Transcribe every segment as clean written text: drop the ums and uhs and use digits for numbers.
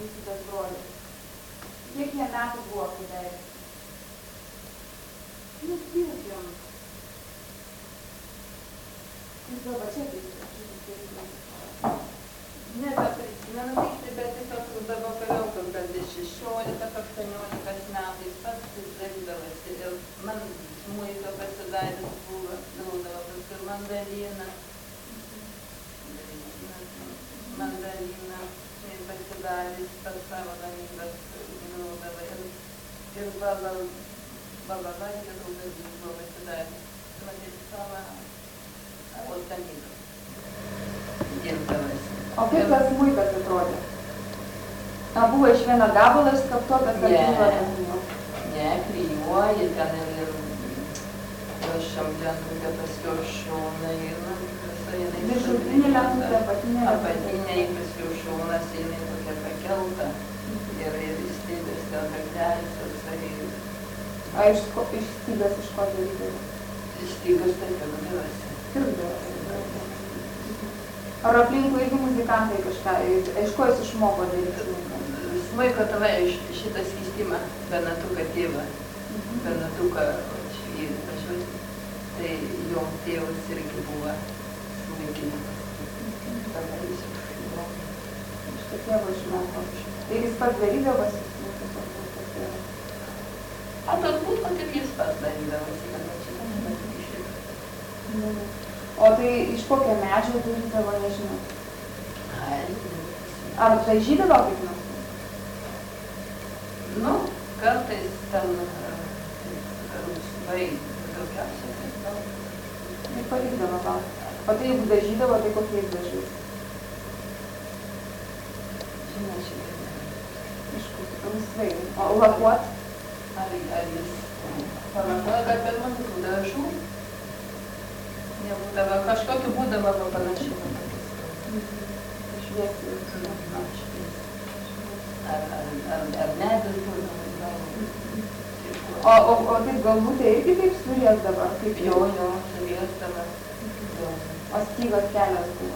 Teisybės brolis. Kiek jie metų buvo, kai darė? Nu, kiek jam? Jūs gal va čia teisybės? Nebeprisimenu tiksliai, bet tiesiog dabar vėliau, kad gal 16-18 metais pats darydavosi. Ir man smuiko pasidaręs buvo, gaudavo paskui mandariną. Mandariną pasidaręs pats savo gamybas gaudavo. Ir baba Vaidė Rūdas buvo pasidaręs. Matyti savo gamybas. Dirbdavosi. O kaip tas smuikas atrodė? Buvo iš vieno gabalo išskaptuotas ar kryjuotas? Ne, kryjuoji ten ir šamblenukė paskiau šaunai, visai jinai... Viršutinė lentutė, apatinė lentutė. Apatinė, paskiau šaunas, jinai tokia pakelta. Ir stygos ten kaklelis, visai... A iš stygas iš ko darydavo? Iš stygos tai pirkdavosi. Pirkdavosi. Ar aplinkui irgi muzikantai kažką, iš ko jis išmoko daryti smuiką? Smuiko tava šitą skystimą, Benatuką tėvą, Benatuką pažiūrėti, tai jo tėvas irgi buvo smuikininkas. Tada jis išmoko. Šitą tėvą išmoko. Ir jis pats darydavosi smuikus, ar tas tėvas? A turbūt, kad ir jis pats darydavosi, kad šitą nebūtų išėtų. O tai iš kokio medžio darydavo, nežinau? Ar dažydavo kaip nors? Nu, kartais ten rusvai daugiausiai, tai daug. Ir pavykdavo gal. O tai jeigu dažydavo, tai kokiais dažais? Žinai, šiandien. Iš kokių rusvai. O lakuot? Ar jis palakoja, kad per man tų dažų? Nebūdavo, kažkokiu būdavo panašiai. Šviesiai. Ar medis būdavo. O taip galbūt irgi taip suriesdavo? Jo, suriesdavo. O stygos kelios buvo?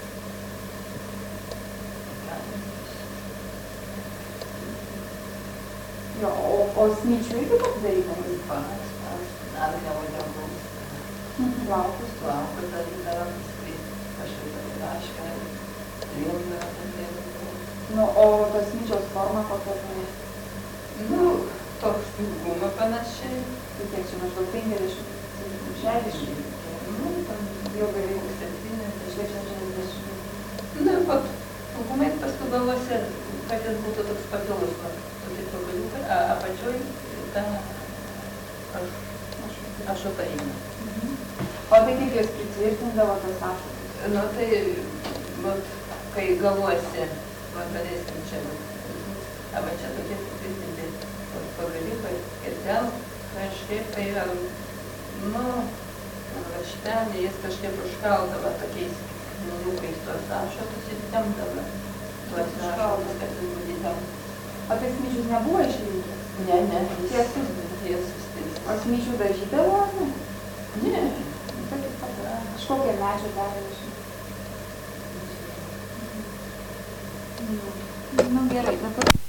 Jo, o smyčių irgi pats darydavo? Ar nevažiavo. Plaukus. Plaukus darydavom, kažkaip rašką, rimdavo. Nu, o tos smyčiaus forma kokia buvo? Nu, toks ilgumo panašiai. Tai kiek čia maždaug 50-60? Nu, jau beveik 70. Nu, pat ilgumai paskui galvose, kad jis būtų toks pakilus, tokie pagaliukai, apačioj ta ašutarina. O tai kaip jūs pritvirtindavo tos ašutus? Nu, tai, kai galvosi, vakarėsim čia, arba čia tokie pritvirtinti pagaliukai, ir ten kažkaip tai, nu, raštelį jis kažkaip užkaldavo tokiais kniukais tuos ašutus ir tempdavo tuos ašutus, kad jis būtų tempdavo. O tai smyčius nebuvo išlinkęs? Ne, Tiesus? Tiesus. O smyčių dažydavo, ar ne? Ne. Kažkokią medžią darė iš. Nu gerai, dabar